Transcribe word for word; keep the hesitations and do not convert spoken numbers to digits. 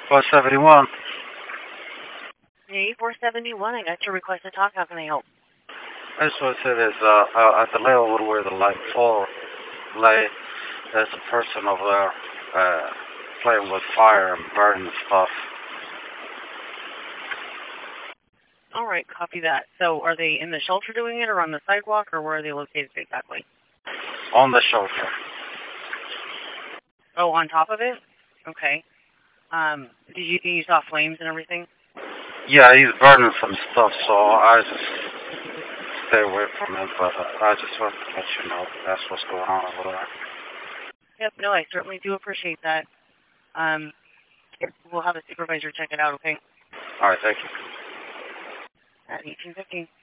four seventy-one. Hey, four seventy-one, I got your request to talk. How can I help? I just want to say this, uh, uh, at the level where the light pole lay, there's a person over there, uh, playing with fire and burning stuff. All right, copy that. So are they in the shelter doing it or on the sidewalk, or where are they located exactly? On the shelter. Oh, on top of it? Okay. Um, did you, you saw flames and everything? Yeah, he's burning some stuff, so I just stay away from him, but uh, I just want to let you know that's what's going on over there. Yep, no, I certainly do appreciate that. Um, we'll have a supervisor check it out, okay? All right, thank you. At eighteen fifteen.